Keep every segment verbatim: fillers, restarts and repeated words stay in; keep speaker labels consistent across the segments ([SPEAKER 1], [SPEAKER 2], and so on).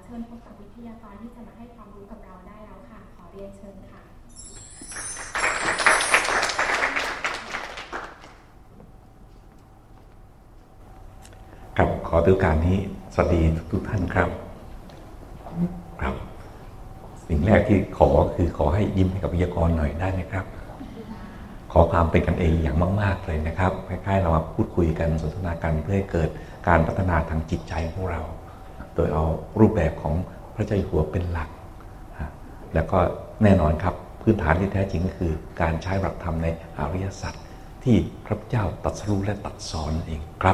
[SPEAKER 1] ชิญพบกับวิทยากรที่จะมาให้ความรู้กับเราได้แล้วค่ะขอเรียนเชิญค่ะ
[SPEAKER 2] ครับขอถือโอกาสนี้สวัสดีทุกท่านครับครับสิ่งแรกที่ขอคือขอให้ยิ้มให้กับวิทยากรหน่อยได้ไหมครับขอความเป็นกันเองอย่างมากๆเลยนะครับคล้ายๆเรามาพูดคุยกันสนทนากันเพื่อให้เกิดการพัฒนาทางจิตใจของเราโดยเอารูปแบบของพระเจ้าอยู่หัวเป็นหลักแล้วก็แน่นอนครับพื้นฐานที่แท้จริงก็คือการใช้หลักธรรมในอริยสัจที่พระพุทธเจ้าตรัสรู้และตรัสสอนเองครับ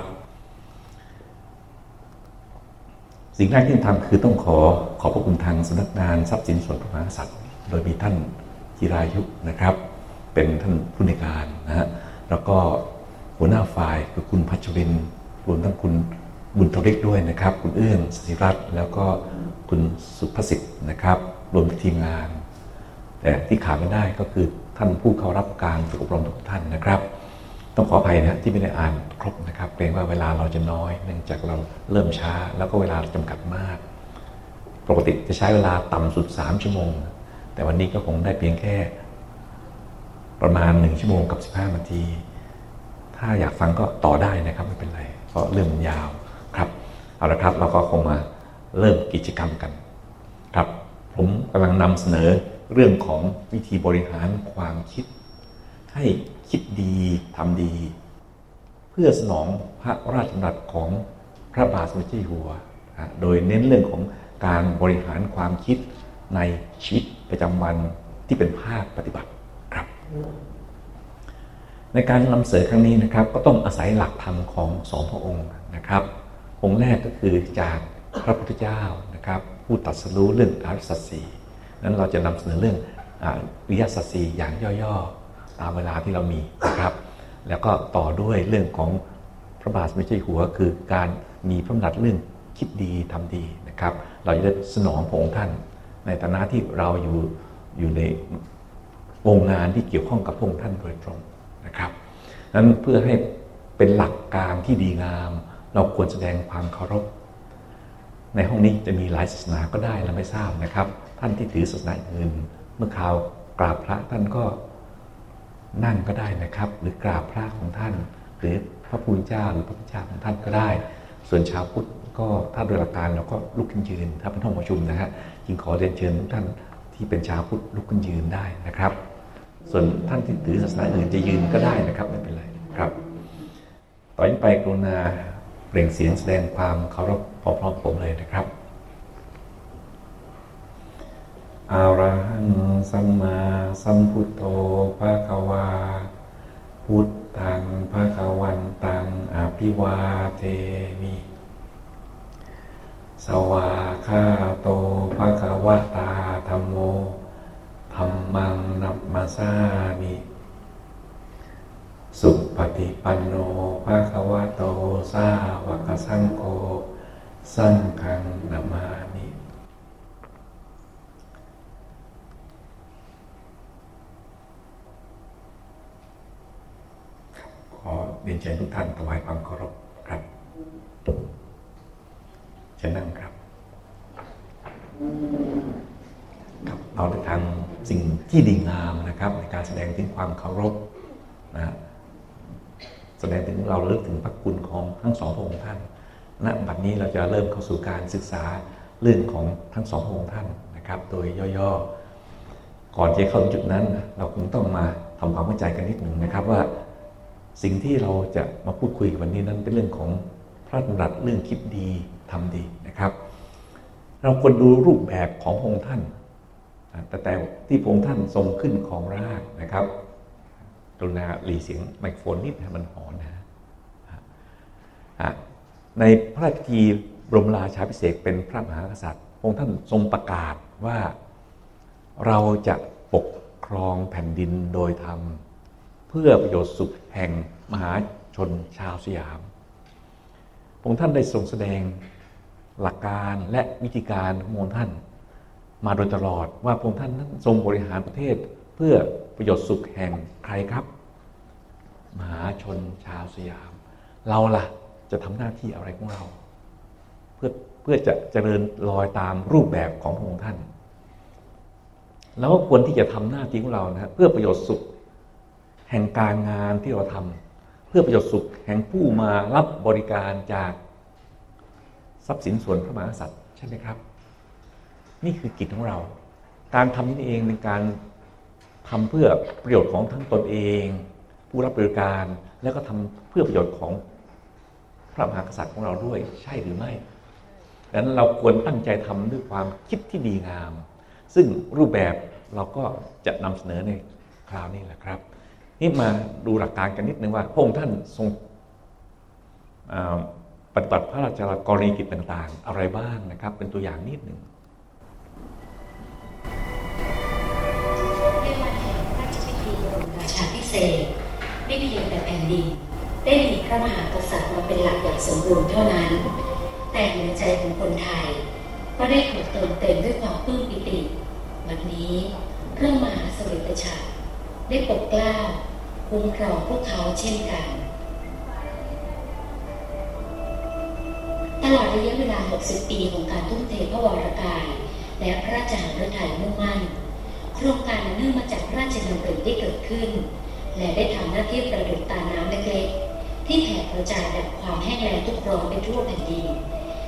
[SPEAKER 2] สิ่งแรกที่ทำคือต้องขอขอบพระคุณทางสำนักงานทรัพย์สินส่วนพระมหากษัตริย์โดยมีท่านจิรายุนะครับเป็นท่านผู้ในการนะฮะแล้วก็หัวหน้าฝ่ายคือคุณพัชรินทร์รวมทั้งคุณบุญทริกด้วยนะครับคุณเอื้องศิริรัตน์แล้วก็คุณสุภสิทธิ์นะครับรวมทีมงานแต่ที่ขาดไม่ได้ก็คือท่านผู้เข้ารับการฝึกอบรมทุกท่านนะครับต้องขออภัยนะที่ไม่ได้อ่านครบนะครับเกรงว่าเวลาเราจะน้อยเนื่องจากเราเริ่มช้าแล้วก็เวลาจำกัดมากปกติจะใช้เวลาต่ำสุดสามชั่วโมงแต่วันนี้ก็คงได้เพียงแค่ประมาณหนึ่งชั่วโมงกับสิบห้านาทีถ้าอยากฟังก็ต่อได้นะครับไม่เป็นไรเพราะเรื่องมันยาวครับเอาละครับเราก็คงมาเริ่มกิจกรรมกันครับผมกำลังนำเสนอเรื่องของวิธีบริหารความคิดให้คิดดีทำดีเพื่อสนองพระราชดำรัสของพระบาทสมเด็จเจ้าอยู่หัวโดยเน้นเรื่องของการบริหารความคิดในชีวิตประจำวันที่เป็นภาคปฏิบัติครับในการนำเสนอครั้งนี้นะครับก็ต้องอาศัยหลักธรรมของสองพระองค์นะครับองค์แรกก็คือจากพระพุทธเจ้านะครับผู้ตรัสรู้เรื่องอริยสัจสี่นั้นเราจะนำเสนอเรื่องอริยสัจสี่อย่างย่อๆตามเวลาที่เรามีนะครับแล้วก็ต่อด้วยเรื่องของพระบาทสมเด็จเจ้าอยู่หัวคือการมีพระดำรัสเรื่องคิดดีทำดีนะครับเราจะได้สนองพระองค์ท่านในฐานะที่เราอยู่อยู่ในวงงานที่เกี่ยวข้องกับพระองค์ท่านโดยตรงนะครับนั้นเพื่อให้เป็นหลักการที่ดีงามเราควรแสดงความเคารพในห้องนี้จะมีหลายศาสนาก็ได้เราไม่ทราบนะครับท่านที่ถือศาสนาอื่นเมื่อคราวกราบพระท่านก็นั่งก็ได้นะครับหรือกราบพระของท่านหรือพระพุทธเจ้าหรือพระพุทธเจ้าของท่านก็ได้ส่วนชาวพุทธก็ถ้าโดยหลักการเราก็ลุกขึ้นยืนถ้าเป็นห้องประชุมนะฮะจึงขอเรียนเชิญทุกท่านที่เป็นชาวพุทธลุกขึ้นยืนได้นะครับส่วนท่านที่ถือศาสนาอื่นจะยืนก็ได้นะครับไม่เป็นไรครับต่อไปกรุณาเปล่งเสียงแสดงความเคารพพร้อมๆผมเลยนะครับอะระหังสัมมาสัมพุทโธภะคะวาพุทธังภะคะวันตังอภิวาเทมิสวากขาโตภะคะวะตาธัมโมธัมมังนัมมัสสามิสุปฏิปันโนภะคะวะโตสาวกสังโฆสังฆังนะมามิขอเรียนเชิญทุกท่านถวายความเคารพครับเชิญนั่งครับครับเราได้ทำสิ่งที่ดีงามนะครับในการแสดงถึงความเคารพนะแสดงถึงเราเลิกถึงพระคุณของทั้งสองพระองค์ท่านณบัดนี้เราจะเริ่มเข้าสู่การศึกษาเรื่องของทั้งสองพระองค์ท่านนะครับโดยย่อๆก่อนจะเข้าถึงจุดนั้นเราคงต้องมาทำความเข้าใจกันนิดหนึ่งนะครับว่าสิ่งที่เราจะมาพูดคุยกันวันนี้นั้นเป็นเรื่องของพระดำรัสเรื่องคิดดีทำดีนะครับเราควรดูรูปแบบของพระองค์ท่านแต่แต่ที่พระองค์ท่านทรงขึ้นของรากนะครับกรุณาหลีเสียงไมโครโฟนนิดให้มันหอนนะในพระราชพิธีบรมราชาภิเษกเป็นพระมหากษัตริย์พระองค์ท่านทรงประกาศว่าเราจะปกครองแผ่นดินโดยธรรมเพื่อประโยชน์สุขแห่งมหาชนชาวสยามพระองค์ท่านได้ทรงแสดงหลักการและวิธีการของพระองค์ท่านมาโดยตลอดว่าพระองค์ท่านนั้นทรงบริหารประเทศเพื่อประโยชน์สุขแห่งใครครับมหาชนชาวสยามเราล่ะจะทำหน้าที่อะไรของเราเพื่อเพื่อจะเจริญรอยตามรูปแบบของพระองค์ท่านแล้วก็ควรที่จะทำหน้าที่ของเรานะเพื่อประโยชน์สุขแห่งการงานที่เราทำเพื่อประโยชน์สุขแห่งผู้มารับบริการจากทรัพย์สินส่วนพระมหากษัตริย์ใช่ไหมครับนี่คือกิจของเราการทำนี้เองเป็นการทำเพื่อประโยชน์ของทั้งตนเองผู้รับบริการแล้วก็ทำเพื่อประโยชน์ของพระมหากษัตริย์ของเราด้วยใช่หรือไม่ดังนั้นเราควรตั้งใจทำด้วยความคิดที่ดีงามซึ่งรูปแบบเราก็จะนำเสนอในคราวนี้แหละครับนี่มาดูหลักการกันนิดนึงว่าพระองค์ท่านทรงปฏิบัติพระราชกรณียกิจต่างๆอะไรบ้างนะครับเป็นตัวอย่างนิดหนึ่ง
[SPEAKER 3] ในวันแห่งพระราชพิธีบรมราชาภิเษกไม่เพียงแต่แผ่นดินได้มีพระมหากษัตริย์มาเป็นหลักอย่างสมบูรณ์เท่านั้นแต่หัวใจของคนไทยก็ได้ถูกเติมเต็มด้วยความปลื้มปิติวันนี้พระมหาสวิตฉัตรได้ปกเกล้าคุ้มครองพวกเขาเช่นกันตลอดระยะเวลาหกสิบปีของการทุ่มเทพระวรกายและพระราชหฤทัยมุ่งมั่นโครงการเนื่องมาจากพระราชดำริที่เกิดขึ้นและได้ทำหน้าที่ประดุจตาน้ำเล็กๆที่แผ่กระจายดับความแห้งแล้งทุกร้อนไปทั่วแผ่นดิน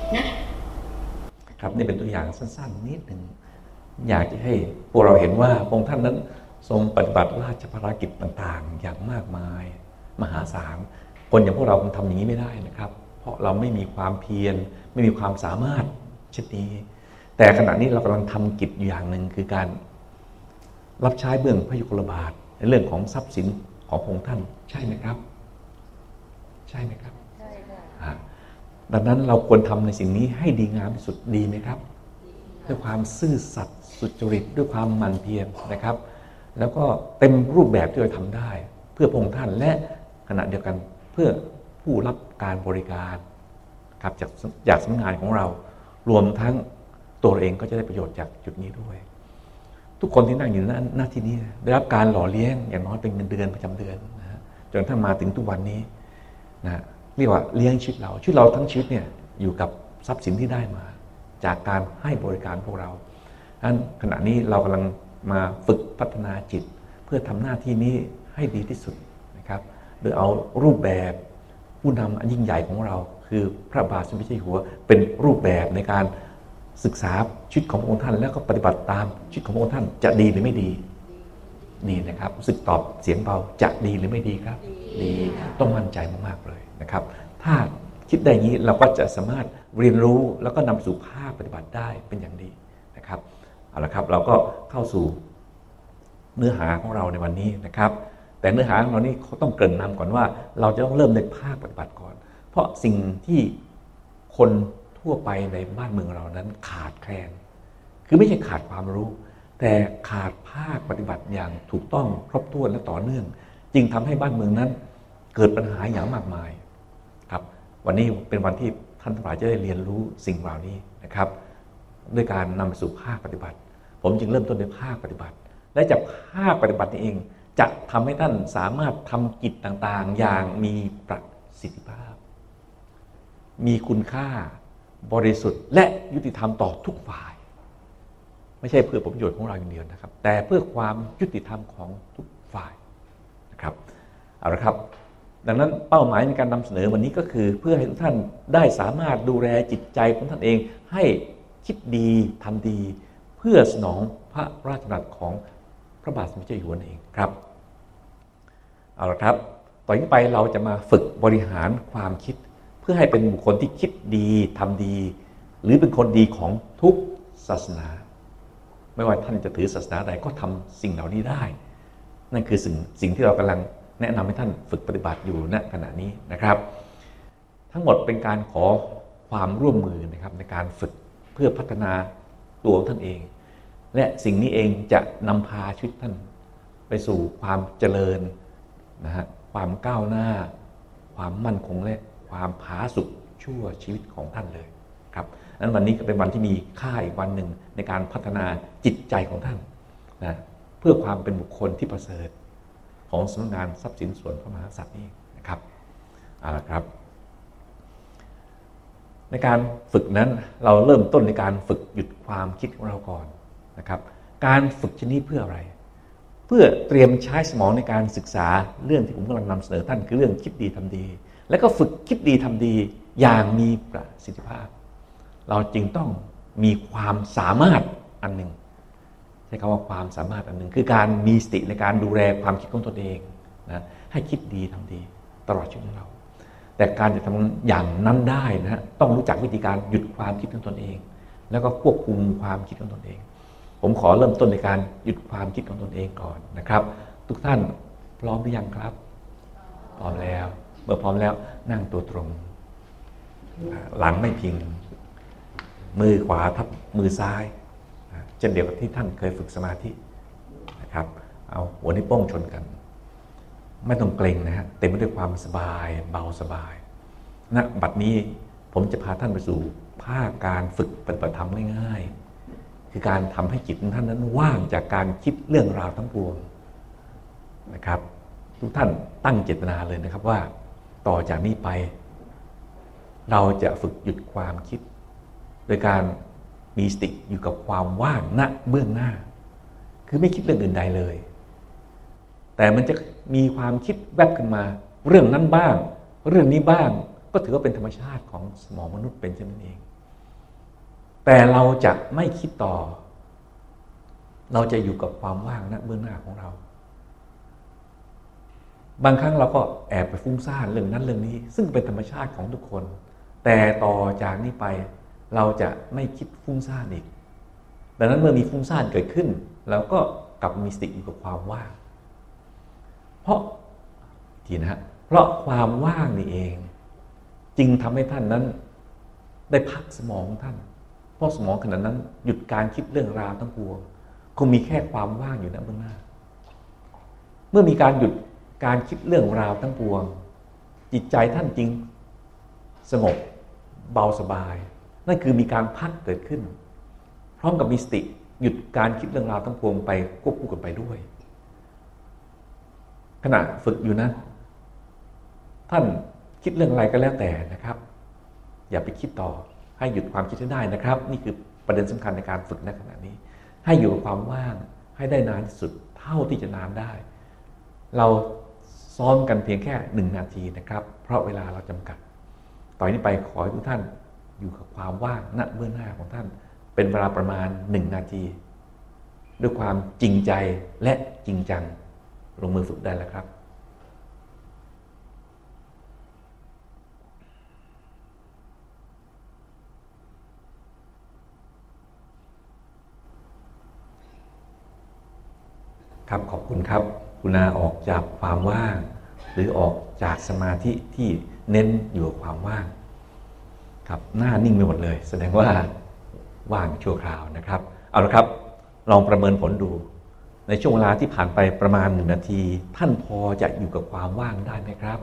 [SPEAKER 3] นะครับ
[SPEAKER 2] นี่เป็นตัวอย่างสั้นๆนิดหนึ่งอยากจะให้พวกเราเห็นว่าพระองค์ท่านนั้นทรงปฏิบัติราชภารกิจต่างๆอย่างมากมายมหาศาลคนอย่างพวกเราคงทำอย่างนี้ไม่ได้นะครับเพราะเราไม่มีความเพียรไม่มีความสามารถเช่นนี้แต่ขณะนี้เรากำลังทำกิจอย่างหนึ่งคือการรับใช้เบื้องพระยุคลบาทในเรื่องของทรัพย์สินของพระองค์ท่านใช่ไหมครับใช่ไหมครับใช่ค่ะดังนั้นเราควรทำในสิ่งนี้ให้ดีงามที่สุดดีไหมครับด้วยความซื่อสัตย์สุจริตด้วยความหมั่นเพียรนะครับแล้วก็เต็มรูปแบบที่เราทำได้เพื่อพระองค์ท่านและขณะเดียวกันเพื่อผู้รับการบริการครับจากจากสำนักงานของเรารวมทั้งตัวเราเองก็จะได้ประโยชน์จากจุดนี้ด้วยทุกคนที่นั่งอยู่หน้าที่นี้ได้รับการหล่อเลี้ยงอย่างน้อยเป็นเงินเดือนประจำเดือนนะฮะจนถ้ามาถึงทุกวันนี้นะเรียกว่าเลี้ยงชีวิตเราชีวิตเราทั้งชีวิตเนี่ยอยู่กับทรัพย์สินที่ได้มาจากการให้บริการพวกเราดังนั้นขณะนี้เรากำลังมาฝึกพัฒนาจิตเพื่อทำหน้าที่นี้ให้ดีที่สุดนะครับโดยเอารูปแบบผู้นำอันยิ่งใหญ่ของเราคือพระบาทสมเด็จพระเจ้าอยู่หัวเป็นรูปแบบในการศึกษาชีวิตของพระองค์ท่านแล้วก็ปฏิบัติตามชีวิตของพระองค์ท่านจะดีหรือไม่ดีดีนะครับรู้สึกตอบเสียงเบาจะดีหรือไม่ดีครับดีต้องมั่นใจมากๆเลยนะครับถ้าคิดได้อย่างนี้เราก็จะสามารถเรียนรู้แล้วก็นำไปสู่ภาคปฏิบัติได้เป็นอย่างดีนะครับเอาละครับเราก็เข้าสู่เนื้อหาของเราในวันนี้นะครับแต่เนื้อหาของเรานี้เขาต้องเกริ่นนำก่อนว่าเราจะต้องเริ่มในภาคปฏิบัติก่อนเพราะสิ่งที่คนทั่วไปในบ้านเมืองเรานั้นขาดแคลนคือไม่ใช่ขาดความรู้แต่ขาดภาคปฏิบัติอย่างถูกต้องครบถ้วนและต่อเนื่องจึงทำให้บ้านเมืองนั้นเกิดปัญหาอย่างมากมายครับวันนี้เป็นวันที่ท่านทั้งหลายจะได้เรียนรู้สิ่งเหล่านี้นะครับด้วยการนำไปสู่ภาคปฏิบัติผมจึงเริ่มต้นในภาคปฏิบัติและจากภาคปฏิบัตินี้เองจะทำให้ท่านสามารถทำกิจต่างๆอย่างมีประสิทธิภาพมีคุณค่าบริสุทธิ์และยุติธรรมต่อทุกฝ่ายไม่ใช่เพื่อผลประโยชน์ของเราอย่างเดียวนะครับแต่เพื่อความยุติธรรมของทุกฝ่ายนะครับเอาละครับดังนั้นเป้าหมายในการนำเสนอวันนี้ก็คือเพื่อให้ทุกท่านได้สามารถดูแลจิตใจของท่านเองให้คิดดีทำดีเพื่อสนองพระราชดำรัสของพระบาทสมเด็จเจ้าอยู่หัวเองครับเอาละครับต่อจากนี้ไปเราจะมาฝึกบริหารความคิดเพื่อให้เป็นบุคคลที่คิดดีทำดีหรือเป็นคนดีของทุกศาสนาไม่ว่าท่านจะถือศาสนาใดก็ทำสิ่งเหล่านี้ได้นั่นคือสิ่งสิ่งที่เรากำลังแนะนำให้ท่านฝึกปฏิบัติอยู่ณขณะนี้นะครับทั้งหมดเป็นการขอความร่วมมือนะครับในการฝึกเพื่อพัฒนาตัวท่านเองและสิ่งนี้เองจะนำพาชีวิตท่านไปสู่ความเจริญนะฮะความก้าวหน้าความมั่นคงและความผาสุกชั่วชีวิตของท่านเลยครับนั้นวันนี้ก็เป็นวันที่มีค่าอีกวันหนึ่งในการพัฒนาจิตใจของท่านนะเพื่อความเป็นบุคคลที่ประเสริฐของสำนักงานทรัพย์สินส่วนพระมหากษัตริย์นี้นะครับเอาละครับในการฝึกนั้นเราเริ่มต้นในการฝึกหยุดความคิดของเราก่อนนะครับการฝึกชนิดเพื่ออะไรเพื่อเตรียมใช้สมองในการศึกษาเรื่องที่ผมกำลังนำเสนอท่านคือเรื่องคิดดีทำดีแล้วก็ฝึกคิดดีทำดีอย่างมีประสิทธิภาพเราจึงต้องมีความสามารถอันหนึ่งใช้คำว่าความสามารถอันหนึ่งคือการมีสติในการดูแลความคิดของตนเองนะให้คิดดีทำดีตลอดชีวิตของเราแต่การจะทำอย่างนั้นได้นะฮะต้องรู้จักวิธีการหยุดความคิดของตนเองแล้วก็ควบคุมความคิดของตนเองผมขอเริ่มต้นในการหยุดความคิดของตนเองก่อนนะครับทุกท่านพร้อมหรือยังครับพร้อมแล้วเมื่อพร้อมแล้วนั่งตัวตรงหลังไม่พิงมือขวาทับมือซ้ายเช่นเดียวกับที่ท่านเคยฝึกสมาธินะครับเอาหัวนิ้วโป้งชนกันไม่ต้องเกร็งนะฮะเต็มไปด้วยความสบายเบาสบายณบัดนี้ผมจะพาท่านไปสู่ภาคการฝึกปฏิบัติธรรมง่ายๆคือการทำให้จิตของท่านนั้นว่างจากการคิดเรื่องราวทั้งปวงนะครับทุกท่านตั้งเจตนาเลยนะครับว่าต่อจากนี้ไปเราจะฝึกหยุดความคิดโดยการมีสติอยู่กับความว่างณเบื้องหน้าคือไม่คิดเรื่องอื่นใดเลยแต่มันจะมีความคิดแวบขึ้นมาเรื่องนั้นบ้างเรื่องนี้บ้างก็ถือว่าเป็นธรรมชาติของสมองมนุษย์เป็นเช่นนั้นเองแต่เราจะไม่คิดต่อเราจะอยู่กับความว่างณเบื้องหน้าของเราบางครั้งเราก็แอบไปฟุ้งซ่านเรื่องนั้นเรื่องนี้ซึ่งเป็นธรรมชาติของทุกคนแต่ต่อจากนี้ไปเราจะไม่คิดฟุ้งซ่านอีกดังนั้นเมื่อมีฟุ้งซ่านเกิดขึ้นเราก็กลับมีสติอยู่กับความว่างเพราะทีนะฮะเพราะความว่างนี่เองจึงทำให้ท่านนั้นได้พักสมองท่านเพราะสมองขณะนั้นหยุดการคิดเรื่องราวทั้งปวงคงมีแค่ความว่างอยู่ณเบื้องหน้าเมื่อมีการหยุดการคิดเรื่องราวทั้งปวงจิตใจท่านจริงสงบเบาสบายนั่นคือมีการพักเกิดขึ้นพร้อมกับมีสติหยุดการคิดเรื่องราวทั้งปวงไปควบคู่กันไปด้วยขณะฝึกอยู่นั้นท่านคิดเรื่องอะไรก็แล้วแต่นะครับอย่าไปคิดต่อให้หยุดความคิดให้ได้นะครับนี่คือประเด็นสำคัญในการฝึกในขณะนี้ให้อยู่กับความว่างให้ได้นานที่สุดเท่าที่จะนานได้เราซ้อมกันเพียงแค่หนึ่งนาทีนะครับเพราะเวลาเราจำกัดต่อไปนี้ไปขอให้ทุกท่านอยู่กับความว่างณเบื้องหน้าของท่านเป็นเวลาประมาณหนึ่งนาทีด้วยความจริงใจและจริงจังลงมือฝึกได้แล้วครับครับขอบคุณครับคุณาออกจากความว่างหรือออกจากสมาธิที่เน้นอยู่กับความว่างครับหน้านิ่งไปหมดเลยแสดงว่าว่างชั่วคราวนะครับเอาละครับลองประเมินผลดูในช่วงเวลาที่ผ่านไปประมาณหนึ่งนาทีท่านพอจะอยู่กับความว่างได้ไหมครับ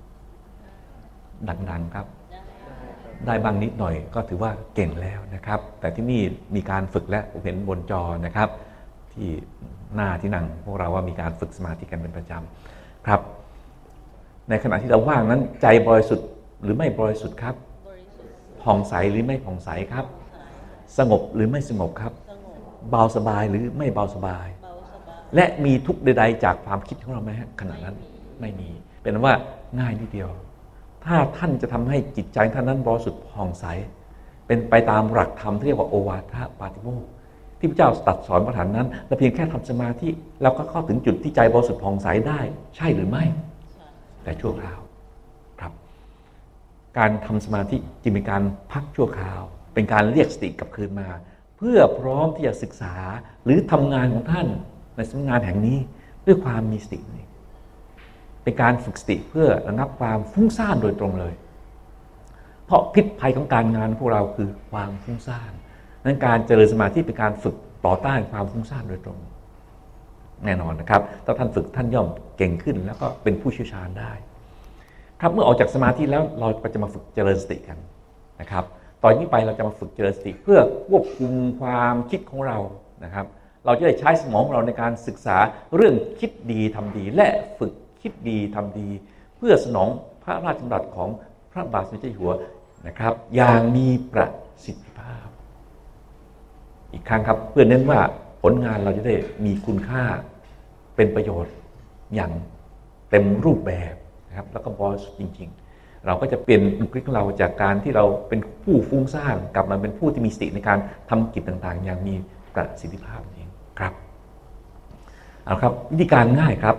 [SPEAKER 2] ดังๆครับได้บ้างนิดหน่อยก็ถือว่าเก่งแล้วนะครับแต่ที่นี่มีการฝึกและผมเห็นบนจอนะครับที่หน้าที่นั่งพวกเราว่ามีการฝึกสมาธิกันเป็นประจำครับในขณะที่เราว่างนั้นใจบริสุทธิ์หรือไม่บริสุทธิ์ครับผ่องใสหรือไม่ผ่องใสครับสงบหรือไม่สงบครับเบาสบายหรือไม่เบาสบายและมีทุกข์ใดๆจากความคิดของเราไหมฮะขณะนั้นไม่มีเป็นว่าง่ายนิดเดียวถ้าท่านจะทำให้จิตใจท่านนั้นบริสุทธิ์ผ่องใสเป็นไปตามหลักธรรมที่เรียกว่าโอวาทปาติโมกข์ที่พระเจ้าตรัสสอนประธานนั้นและเพียงแค่ทำสมาธิเราก็เข้าถึงจุดที่ใจบริสุทธิ์ผ่องใสได้ใช่หรือไม่แต่ชั่วคราวครับการทำสมาธิจึงเป็นการพักชั่วคราวเป็นการเรียกสติกลับคืนมาเพื่อพร้อมที่จะศึกษาหรือทำงานของท่านในสำนักงานแห่งนี้ด้วยความมีสตินี่เป็นการฝึกสติเพื่อระงับความฟุ้งซ่านโดยตรงเลยเพราะพิษภัยของการงานพวกเราคือความฟุ้งซ่านนั้นการเจริญสมาธิเป็นการฝึกต่อต้านความฟุ้งซ่านโดยตรงแน่นอนนะครับถ้าท่านฝึกท่านย่อมเก่งขึ้นแล้วก็เป็นผู้เชี่ยวชาญได้ครับเมื่อออกจากสมาธิแล้วเราก็จะมาฝึกเจริญสติกันนะครับตอนนี้ไปเราจะมาฝึกเจริญสติเพื่อควบคุมความคิดของเรานะครับเราจะได้ใช้สมองของเราในการศึกษาเรื่องคิดดีทำดีและฝึกคิดดีทำดีเพื่อสนองพระราชดำรัสของพระบาทสมเด็จเจ้าอยู่หัวนะครับอย่างมีประสิทธิภาพอีกครั้งครับเพื่อเน้นว่าผลงานเราจะได้มีคุณค่าเป็นประโยชน์อย่างเต็มรูปแบบนะครับแล้วก็บริสุทธิ์จริงๆเราก็จะเปลี่ยนบุคลิกของเราจากการที่เราเป็นผู้ฟุ้งซ่านกลับมาเป็นผู้ที่มีสติในการทำกิจต่างๆอย่างมีประสิทธิภาพเองครับเอาครับวิธีการง่ายครับ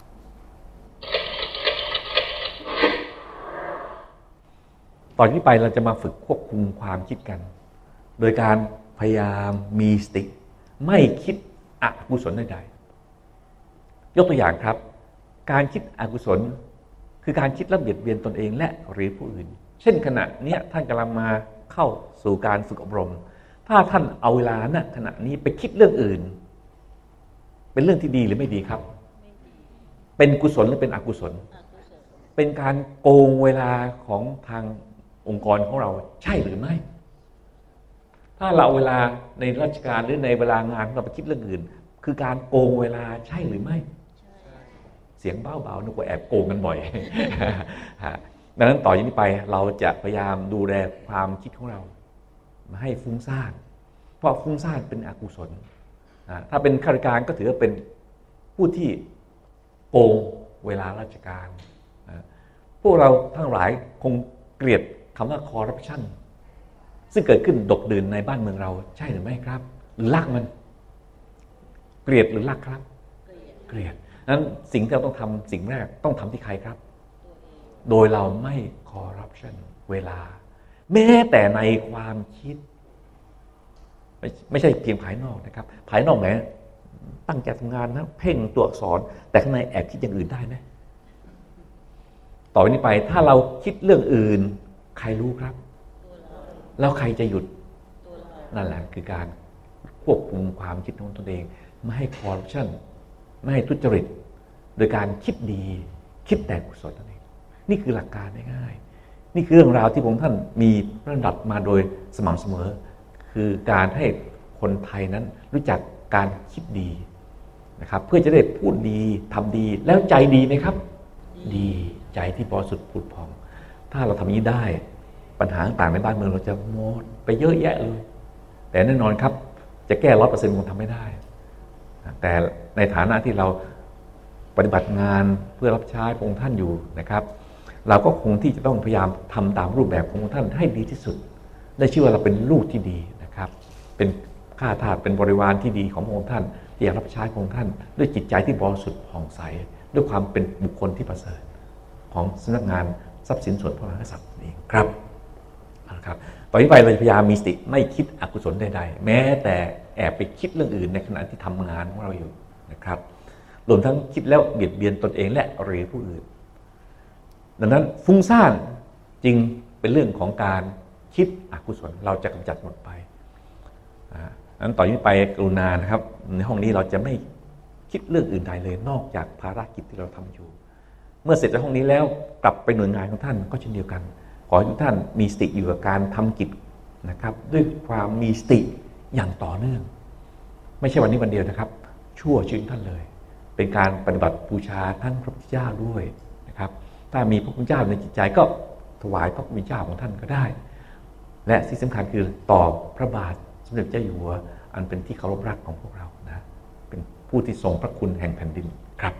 [SPEAKER 2] ตอนนี้ไปเราจะมาฝึกควบคุมความคิดกันโดยการพยายามมีสติไม่คิดอกุศลใดๆยกตัวอย่างครับการคิดอกุศลคือการคิดและเบียดเบียนตนเองและหรือผู้อื่นเช่นขณะนี้ท่านกำลังมาเข้าสู่การฝึกอบรมถ้าท่านเอาเวลาณขณะนี้ไปคิดเรื่องอื่นเป็นเรื่องที่ดีหรือไม่ดีครับเป็นกุศลหรือเป็นอกุศลเป็นการโกงเวลาของทางองค์กรของเราใช่หรือไม่ถ้าเราเอาเวลาในราชการหรือในเวลางานเราไปคิดเรื่องอื่นคือการโกงเวลาใช่หรือไม่เสียงเบาๆนึกว่าแอบโกงกันบ่อย ดังนั้นต่อจากนี้ไปเราจะพยายามดูแลความคิดของเราไม่ให้ฟุ้งซ่านเพราะฟุ้งซ่านเป็นอกุศลถ้าเป็นข้าราชการก็ถือว่าเป็นผู้ที่โกงเวลาราชการพวกเราทั้งหลายคงเกลียดคำว่าคอร์รัปชันซึ่งเกิดขึ้นดกดื่นในบ้านเมืองเราใช่หรือไม่ครับหรือรักมันเกลียดหรือรักครับเกลียดนั้นสิ่งที่เราต้องทำสิ่งแรกต้องทำที่ใครครับโดยเราไม่คอร์รัปชันเวลาแม้แต่ในความคิดไม่ไม่ใช่เพียงภายนอกนะครับภายนอกไหนตั้งใจทำงานนะเพ่งตัวอักษรแต่ข้างในแอบคิดอย่างอื่นได้ไหมต่อไปนี้ไปถ้าเราคิดเรื่องอื่นใครรู้ครับแล้วใครจะหยุดนั่นแหละคือการควบคุมความคิดของตนเองไม่ให้คอร์รัปชันไม่ให้ทุจริตโดยการคิดดีคิดแต่กุศลนั่นเองนี่คือหลักการง่ายๆนี่คือเรื่องราวที่ผมท่านมีระดับมาโดยสม่ำเสมอคือการให้คนไทยนั้นรู้จักการคิดดีนะครับเพื่อจะได้พูดดีทำดีแล้วใจดีไหมครับดีใจที่บริสุทธิ์ผุดผ่องถ้าเราทำอย่างนี้ได้ปัญหาต่างๆในบ้านเมืองเราจะหมดไปเยอะแยะเลยแต่แน่นอนครับจะแก้ร้อยเปอร์เซ็นต์คงทำไม่ได้แต่ในฐานะที่เราปฏิบัติงานเพื่อรับใช้พระองค์ท่านอยู่นะครับเราก็คงที่จะต้องพยายามทำตามรูปแบบของพระองค์ท่านให้ดีที่สุดได้ชื่อว่าเราเป็นลูกที่ดีนะครับเป็นข้าทาสเป็นบริวารที่ดีของพระองค์ท่านที่อยากรับใช้พระองค์ท่านด้วยจิตใจที่บริสุทธิ์ผ่องใสด้วยความเป็นบุคคลที่ประเสริฐของสำนักงานทรัพย์สินส่วนพระมหากษัตริย์เองครับนะครับต่อนนี้ไปเราจะพยายามมีสติไม่คิดอกุศลใดๆแม้แต่แอบไปคิดเรื่องอื่นในขณะที่ทำงานของเราอยู่นะครับรวมทั้งคิดแล้วเบียดเบียนตนเองและหรือผู้อื่นดังนั้นฟุ้งซ่านจริงเป็นเรื่องของการคิดอกุศลเราจะกำจัดหมดไปดังนั้นต่อจากนี้ไปกรุณานะครับในห้องนี้เราจะไม่คิดเรื่องอื่นใดเลยนอกจากภารกิจที่เราทำอยู่เมื่อเสร็จจากห้องนี้แล้วกลับไปหน่วยงานของท่านก็เช่นเดียวกันขอให้ทุกท่านมีสติอยู่กับการทำกิจนะครับด้วยความมีสติอย่างต่อเนื่องไม่ใช่วันนี้วันเดียวนะครับชั่วชีวิตท่านเลยเป็นการปฏิบัติบูชาท่านพระพุทธเจ้าด้วยนะครับถ้ามีพระพุทธเจ้าในจิตใจก็ถวายพระพุทธเจ้าของท่านก็ได้และที่สำคัญคือต่อพระบาทสมเด็จเจ้าอยู่หัวอันเป็นที่เคารพรักของพวกเรานะเป็นผู้ที่ทรงพระคุณแห่งแผ่นดินครับ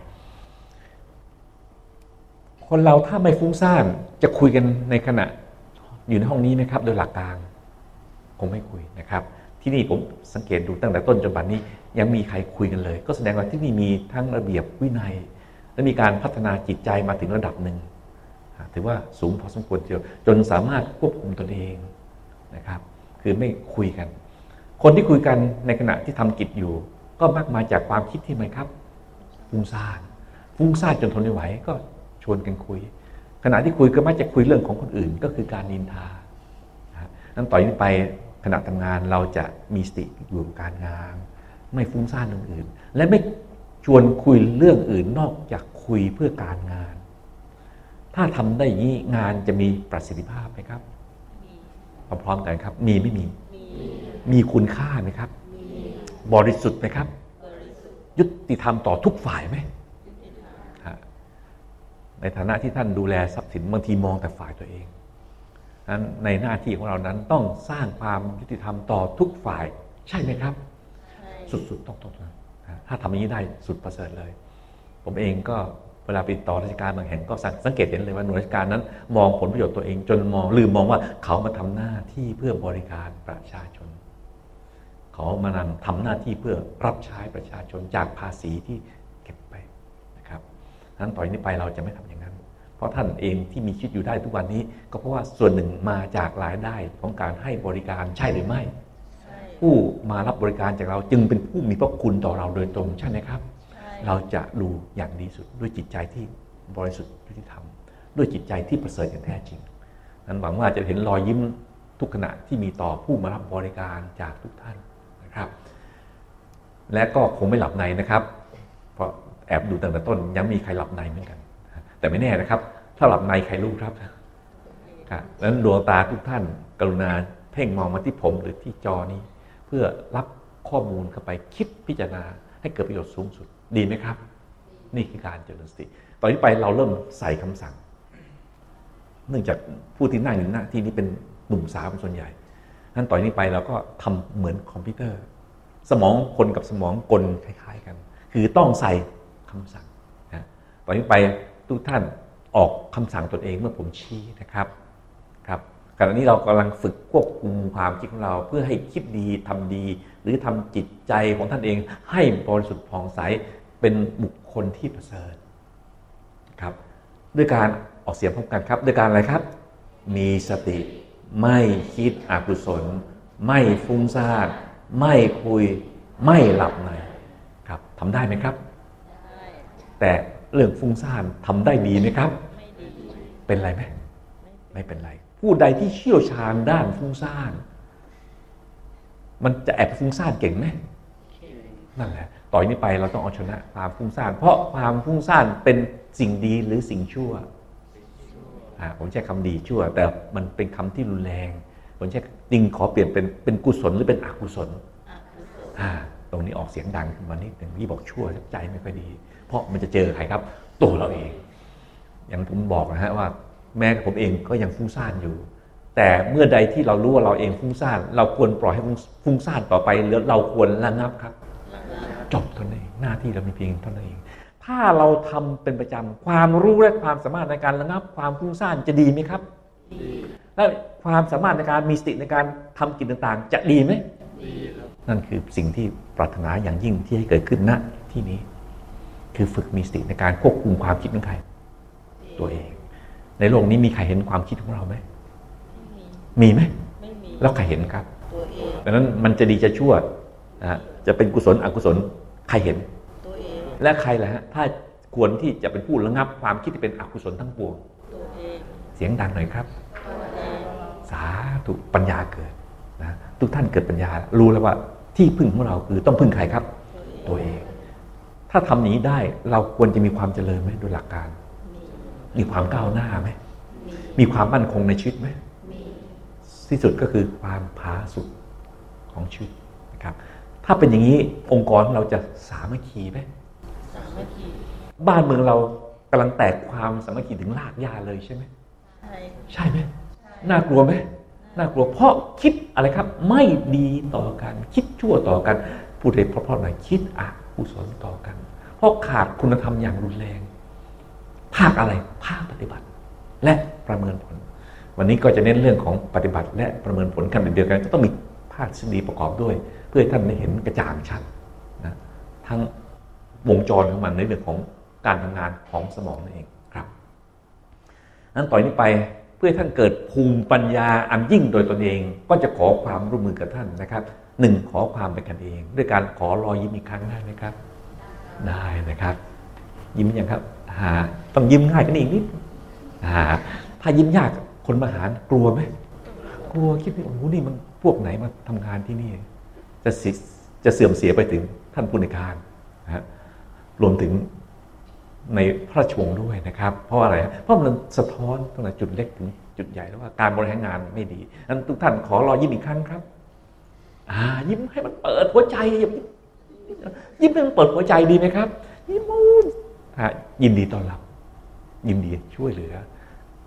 [SPEAKER 2] คนเราถ้าไม่ฟุ้งซ่านจะคุยกันในขณะอยู่ในห้องนี้ไหมครับโดยหลักการคงไม่คุยนะครับที่นี่ผมสังเกตดูตั้งแต่ต้นจนบัดนี้ยังมีใครคุยกันเลยก็แสดงว่าที่นี่มีทั้งระเบียบวินัยและมีการพัฒนาจิตใจมาถึงระดับหนึ่งถือว่าสูงพอสมควรทีเดียวจนสามารถควบคุมตนเองนะครับคือไม่คุยกันคนที่คุยกันในขณะที่ทำกิจอยู่ก็มักมาจากความคิดที่ไหมครับฟุ้งซ่านฟุ้งซ่านจนทนไม่ไหวก็ชวนกันคุยขณะที่คุยก็มักจะคุยเรื่องของคนอื่นก็คือการนินทานั้นต่อจากนี้ไปขณะทำงานเราจะมีสติอยู่กับการงานไม่ฟุ้งซ่านเรื่องอื่นและไม่ชวนคุยเรื่องอื่นนอกจากคุยเพื่อการงานถ้าทำได้อย่างนี้งานจะมีประสิทธิภาพไหมครับพร้อมๆกันครับมีไม่มีมีคุณค่าไหมครับบริสุทธิ์ไหมครับยุติธรรมต่อทุกฝ่ายไหมในฐานะที่ท่านดูแลทรัพย์สินบางทีมองแต่ฝ่ายตัวเองนั้นในหน้าที่ของเรานั้นต้องสร้างความยุติธรรมต่อทุกฝ่ายใช่ไหมครับสุดๆต้องต้องถ้าทำอย่างนี้ได้สุดประเสริฐเลยผมเองก็เวลาไปต่อราชการบางแห่งก็สังเกตเห็นเลยว่าหน่วยราชการนั้นมองผลประโยชน์ตัวเองจนมองลืมมองว่าเขามาทำหน้าที่เพื่อบริการประชาชนเขามาทำหน้าที่เพื่อรับใช้ประชาชนจากภาษีที่เก็บไปนะครับนั้นต่อจากนี้ไปเราจะไม่ทำอย่างนั้นเพราะท่านเองที่มีชีวิตอยู่ได้ทุกวันนี้ก็เพราะว่าส่วนหนึ่งมาจากรายได้ของการให้บริการใช่หรือไม่ผู้มารับบริการจากเราจึงเป็นผู้มีพระคุณต่อเราโดยตรงใช่ไหมครับเราจะดูอย่างดีสุดด้วยจิตใจที่บริสุทธิ์ยุติธรรมด้วยจิตใจที่ประเสริฐอย่างแท้จริงนั้นหวังว่าจะเห็นรอยยิ้มทุกขณะที่มีต่อผู้มารับบริการจากทุกท่านนะครับและก็คงไม่หลับในนะครับเพราะแอบดูตั้งแต่ต้นยังมีใครหลับในเหมือนกันแต่ไม่แน่นะครับถ้าหลับในใครรู้ครับครับดังนั้นดวงตาทุกท่านกรุณาเพ่งมองมาที่ผมหรือที่จอนี้เพื่อรับข้อมูลเข้าไปคิดพิจารณาให้เกิดประโยชน์สูงสุดดีไหมครับนี่คือการเจริญสติตอนนี้ไปเราเริ่มใส่คำสั่งเนื่องจากผู้ที่นั่งอยู่หน้าที่นี้เป็นหนุ่มสาวส่วนใหญ่นั้นต่อนนี้ไปเราก็ทำเหมือนคอมพิวเตอร์สมองคนกับสมองกลคล้ายๆกันคือต้องใส่คำสั่งนะตอนนี้ไปทุกท่านออกคำสั่งตนเองเมื่อผมชี้นะครับครับขณะนี้เรากำลังฝึกควบคุมความคิดของเราเพื่อให้คิดดีทำดีหรือทำจิตใจของท่านเองให้บริสุทธิ์ผ่องใสเป็นบุคคลที่ประเสริฐครับด้วยการออกเสียงพร้อมกันครับด้วยการอะไรครับมีสติไม่คิดอกุศลไม่ฟุ้งซ่านไม่คุยไม่หลับในครับทำได้ไหมครับแต่เรื่องฟุ้งซ่านทำได้ดีไหมครับเป็นไรไหมไม่เป็นไรผู้ใดที่เชี่ยวชาญด้านฟุ้งซ่านมันจะแอบฟุ้งซ่านเก่งไหมนั่นแหละต่อจากนี้ไปเราต้องเอาชนะความฟุ้งซ่านเพราะความฟุ้งซ่านเป็นสิ่งดีหรือสิ่งชั่วผมใช้คำดีชั่วแต่มันเป็นคำที่รุนแรงผมใช้จริงขอเปลี่ยนเป็นเป็นกุศลหรือเป็นอกุศลตรงนี้ออกเสียงดังขึ้นมานิดหนึ่งที่บอกชั่วใจไม่ค่อยดีเพราะมันจะเจอใครครับตัวเราเองอย่างผมบอกนะฮะว่าแม้ผมเองก็ยังฟุ้งซ่านอยู่แต่เมื่อใดที่เรารู้ว่าเราเองฟุ้งซ่านเราควรปล่อยให้ฟุ้งซ่านต่อไปหรือเราควรระงับครับจบเท่านั้นเองหน้าที่เรามีเพียงเท่านั้นเองถ้าเราทำเป็นประจำความรู้และความสามารถในการระงับความฟุ้งซ่านจะดีไหมครับดีและความสามารถในการมีสติในการทำกิจต่างๆจะดีไหมดีครับนั่นคือสิ่งที่ปรารถนาอย่างยิ่งที่ให้เกิดขึ้นณที่นี้คือฝึกมีสติในการควบคุมความคิดของใครตัวเองในโลกนี้มีใครเห็นความคิดของเราไหมมีไหมไม่มีแล้วใครเห็นครับตัวเองดังนั้นมันจะดีจะชั่วนะจะเป็นกุศลอกุศลใครเห็นตัวเองและใครล่ะฮะถ้าควรที่จะเป็นผู้ระงับความคิดที่เป็นอกุศลทั้งปวงตัวเองเสียงดังหน่อยครับตัวเองสาธุปัญญาเกิดนะทุกท่านเกิดปัญญารู้แล้วว่าที่พึ่งของเราคือต้องพึ่งใครครับตัวเองถ้าทำนี้ได้เราควรจะมีความเจริญไหมโดยหลักการมีความก้าวหน้าไหมมีความมั่นคงในชีวิตไหมที่สุดก็คือความผาสุกของชีวิตนะครับถ้าเป็นอย่างนี้องค์กรเราจะสามัคคีไหมสามัคคีบ้านเมืองเรากำลังแตกความสามัคคีถึงรากหญ้าเลยใช่ไหมใช่ใช่ไหมน่ากลัวไหมน่ากลัวเพราะคิดอะไรครับไม่ดีต่อกันคิดชั่วต่อกันพูดให้เพราะๆหน่อยคิดอกุศลต่อกันเพราะขาดคุณธรรมอย่างรุนแรงภาคอะไรภาคปฏิบัติและประเมินผลวันนี้ก็จะเน้นเรื่องของปฏิบัติและประเมินผลกันเดียวกันจะต้องมีภาคทฤษฎีประกอบด้วยเพื่อให้ท่านได้เห็นกระจ่างชัดนะทั้งวงจรของมันในเรื่องของการทำงานของสมองนั่นเองครับนั้นต่อนี้ไปเพื่อท่านเกิดภูมิปัญญาอันยิ่งโดยตนเองก็จะขอความร่วมมือกับท่านนะครับหนึ่งขอความเป็นกันเองด้วยการขอรอยยิ้มอีกครั้งได้ไหมครับได้นะครับยิ้มยังครับต้องยิ้มง่ายกันอีกนิดถ้ายิ้มยากคนมาหากลัวไหมกลัวคิดว่าโอ้โหนี่มันพวกไหนมาทำงานที่นี่จะจะเสื่อมเสียไปถึงท่านผู้ในการนะฮะรวมถึงในพระราชวงศ์ด้วยนะครับเพราะอะไรเพราะมันสะท้อนตั้งแต่จุดเล็กถึงจุดใหญ่แล้วว่าการบริหารงานไม่ดีนั้นทุกท่านขอรอยิ้มอีกครั้งครับอ่ายิ้มให้มันเปิดหัวใจยิ้มให้มันเปิดหัวใจดีไหมครับยิ้มยินดีต้อนรับยินดีช่วยเหลือ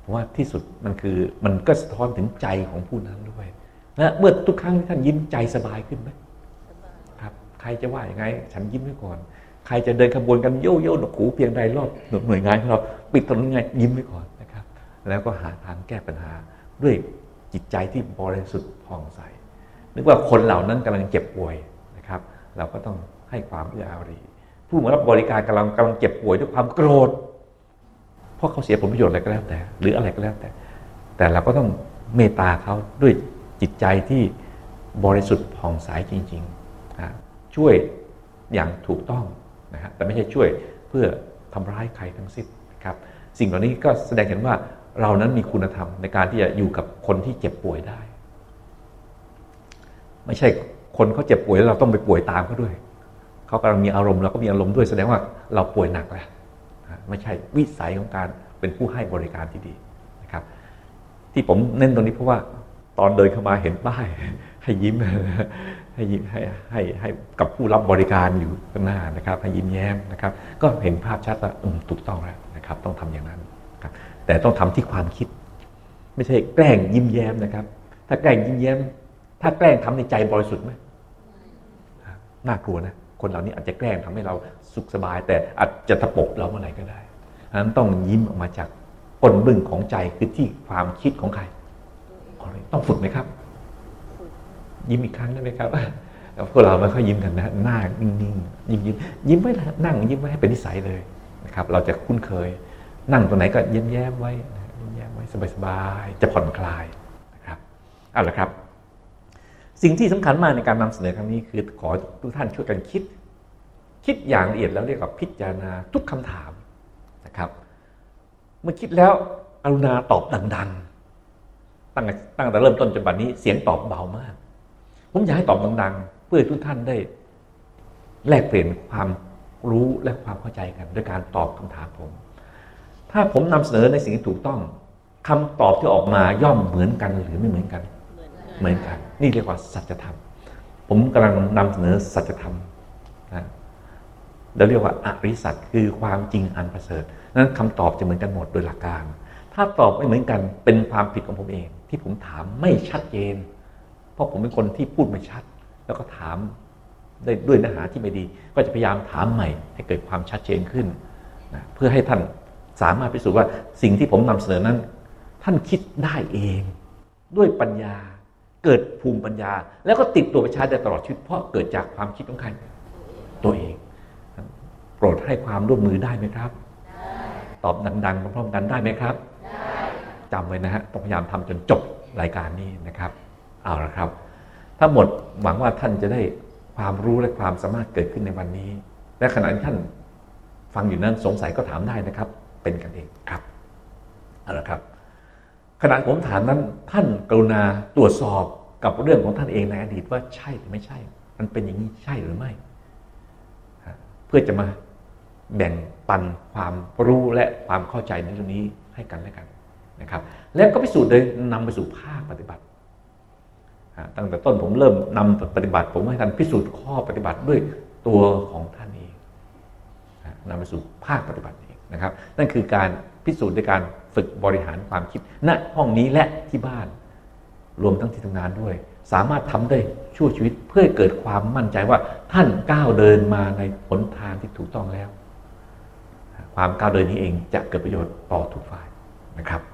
[SPEAKER 2] เพราะว่าที่สุดมันคือมันก็สะท้อนถึงใจของผู้นั้นด้วยนะเมื่อทุกครั้งที่ท่านยิ้มใจสบายขึ้นไหมครับใครจะว่าอย่างไงฉันยิ้มไว้ก่อนใครจะเดินขบวนกันโย่โย่หนวกหูเพียงใดรอบหน่วยงานของเราปิดถนนไงยิ้มไว้ก่อนนะครับแล้วก็หาทางแก้ปัญหาด้วยจิตใจที่บริสุทธิ์ผ่องใสนึกว่าคนเหล่านั้นกำลังเจ็บป่วยนะครับเราก็ต้องให้ความเอื้ออารีผู้มารับบริการกำลังกำลังเจ็บป่วยด้วยความโกรธเพราะเขาเสียผลประโยชน์อะไรก็แล้วแต่หรืออะไรก็แล้วแต่แต่เราก็ต้องเมตตาเขาด้วยจิตใจที่บริสุทธิ์ผ่องใสจริงๆช่วยอย่างถูกต้องนะฮะแต่ไม่ใช่ช่วยเพื่อทำร้ายใครทั้งสิ้นนะครับสิ่งเหล่านี้ก็แสดงเห็นว่าเรานั้นมีคุณธรรมในการที่จะอยู่กับคนที่เจ็บป่วยได้ไม่ใช่คนเขาเจ็บป่วยแล้วเราต้องไปป่วยตามเขาด้วยเขากำลังมีอารมณ์เราก็มีอารมณ์ด้วยแสดงว่าเราป่วยหนักแล้วไม่ใช่วิสัยของการเป็นผู้ให้บริการที่ดีนะครับที่ผมเน้นตรงนี้เพราะว่าตอนเดินเข้ามาเห็นป้ายให้ยิ้มให้ยิ้มให้ให้ให้กับผู้รับบริการอยู่ข้างหน้านะครับให้ยิ้มแย้มนะครับก็เห็นภาพชัดว่าถูกต้องแล้วนะครับต้องทำอย่างนั้นครับแต่ต้องทำที่ความคิดไม่ใช่แกล้งยิ้มแย้มนะครับถ้าแกล้งยิ้มแย้มถ้าแกล้งทำในใจบริสุทธิ์ไหมน่ากลัวนะคนเหล่านี้อาจจะแกล้งทำให้เราสุขสบายแต่อาจจะตะปบเราเมื่อไหร่ก็ได้ฉะนั้นต้องยิ้มออกมาจากก้นบึ้งของใจคือที่ความคิดของใครต้องฝึกไหมครับยิ้มอีกครั้งได้ไหมครับพวกเราไม่ค่อยยิ้มกันนะหน้านิ่งๆยิ้มยิ้มยิ้มไว้นั่งยิ้มไว้ให้เป็นนิสัยเลยนะครับเราจะคุ้นเคยนั่งตรงไหนก็แย้มๆไว้แย้มๆไว้สบายๆจะผ่อนคลายนะครับเอาละครับสิ่งที่สำคัญมากในการนำเสนอครั้งนี้คือขอทุกท่านช่วยกันคิดคิดอย่างละเอียดแล้วเรียกว่าพิจารณาทุกคำถามนะครับเมื่อคิดแล้วกรุณาตอบดังๆตั้งตั้งแต่เริ่มต้นจนบัดนี้เสียงตอบเบามากผมอยากให้ตอบดังๆเพื่อทุกท่านได้แลกเปลี่ยนความรู้และความเข้าใจกันด้วยการตอบคำถามผมถ้าผมนำเสนอในสิ่งที่ถูกต้องคำตอบที่ออกมาย่อมเหมือนกันหรือไม่เหมือนกันเหมือนกันนี่เรียกว่าสัจธรรมผมกำลังนำเสนอสัจธรรมนะเราเรียกว่าอริยสัจคือความจริงอันประเสริฐนั้นคำตอบจะเหมือนกันหมดโดยหลักการถ้าตอบไม่เหมือนกันเป็นความผิดของผมเองที่ผมถามไม่ชัดเจนเพราะผมเป็นคนที่พูดไม่ชัดแล้วก็ถามได้ด้วยเนื้อหาที่ไม่ดีก็จะพยายามถามใหม่ให้เกิดความชัดเจนขึ้นนะเพื่อให้ท่านสามารถพิสูจน์ว่าสิ่งที่ผมนำเสนอนั้นท่านคิดได้เองด้วยปัญญาเกิดภูมิปัญญาแล้วก็ติดตัวไปใช้ได้ตลอดชีวิตเพราะเกิดจากความคิดของใครตัวเองโปรดให้ความร่วมมือได้ไหมครับตอบดังๆพร้อมๆกันได้ไหมครับจำไว้นะฮะต้องพยายามทำจนจบรายการนี้นะครับเอาละครับทั้งหมดหวังว่าท่านจะได้ความรู้และความสามารถเกิดขึ้นในวันนี้และขณะที่ท่านฟังอยู่นั้นสงสัยก็ถามได้นะครับเป็นกันเองครับเอาละครับขณะผมถามนั้นท่านกรุณาตรวจสอบกับเรื่องของท่านเองในอดีตว่าใช่หรือไม่ใช่มันเป็นอย่างนี้ใช่หรือไม่เพื่อจะมาแบ่งปันความรู้และความเข้าใจในเรื่องนี้ให้กันและกันนะครับแล้วก็พิสูจน์โดยนำไปสู่ภาคปฏิบัติตั้งแต่ต้นผมเริ่มนำปฏิบัติผมให้ท่านพิสูจน์ข้อปฏิบัติด้วยตัวของท่านเองนำไปสู่ภาคปฏิบัติเองนะครับนั่นคือการพิสูจน์ในการฝึกบริหารความคิดณห้องนี้และที่บ้านรวมทั้งที่ทำงานด้วยสามารถทำได้ชั่วชีวิตเพื่อเกิดความมั่นใจว่าท่านก้าวเดินมาในหนทางที่ถูกต้องแล้วความก้าวเดินนี้เองจะเกิดประโยชน์ต่อทุกฝ่ายนะครับ